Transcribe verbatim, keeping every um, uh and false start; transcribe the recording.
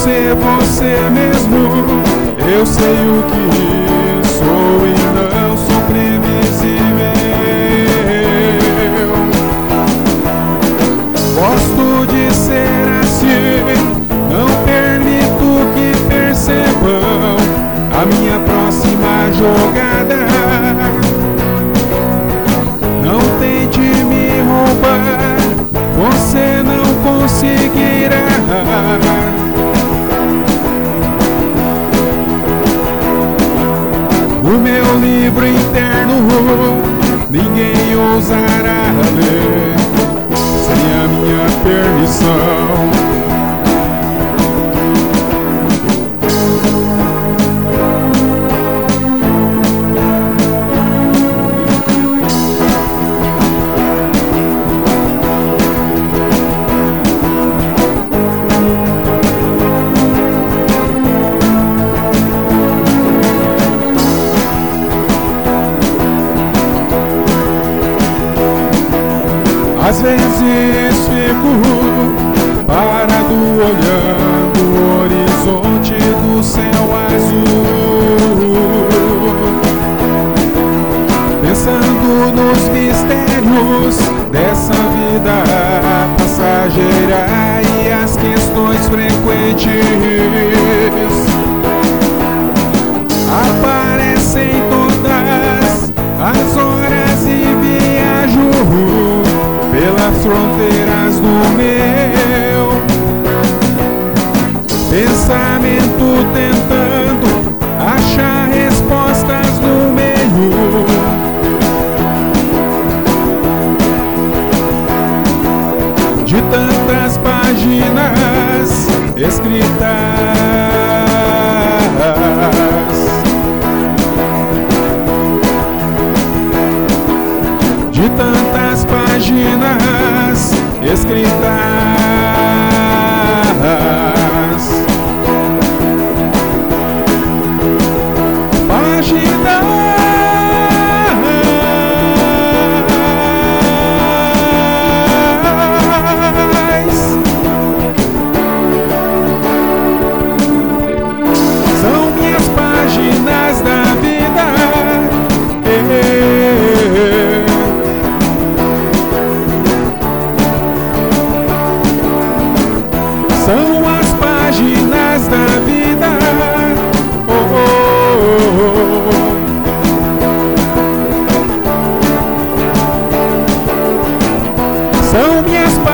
ser você mesmo. Eu sei o que sou e não sou previsível. Gosto de ser assim, não permito que percebam a minha próxima jogada. Não tente me roubar, você não conseguirá. O meu livro interno ninguém ousará ler sem a minha permissão. Às vezes fico parado olhando o horizonte do céu azul, pensando nos mistérios dessa vida passageira e as questões frequentes aparecem todas as horas e viajo pelas fronteiras do meu pensamento, tentando achar respostas no meio de tantas páginas escritas, de tantas páginas escritas. Páginas são minhas páginas da vida. São as páginas da vida. Oh, oh, oh. São minhas